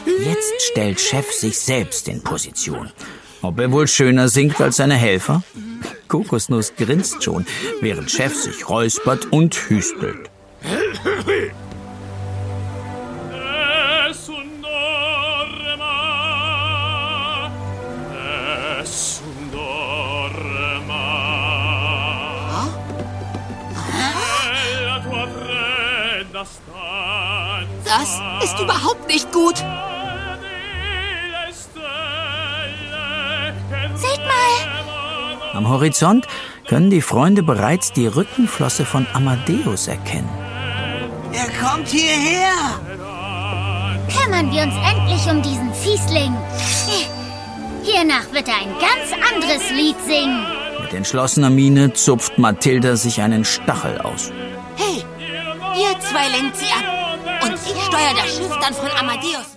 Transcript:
Jetzt stellt Chef sich selbst in Position. Ob er wohl schöner singt als seine Helfer? Kokosnuss grinst schon, während Chef sich räuspert und hüstelt. Das ist überhaupt nicht gut. Seht mal! Am Horizont können die Freunde bereits die Rückenflosse von Amadeus erkennen. Er kommt hierher! Kümmern wir uns endlich um diesen Fiesling. Hiernach wird er ein ganz anderes Lied singen. Mit entschlossener Miene zupft Mathilda sich einen Stachel aus. Hey, ihr zwei lenkt sie ab. Und ich steuere das Schiff dann von Amadeus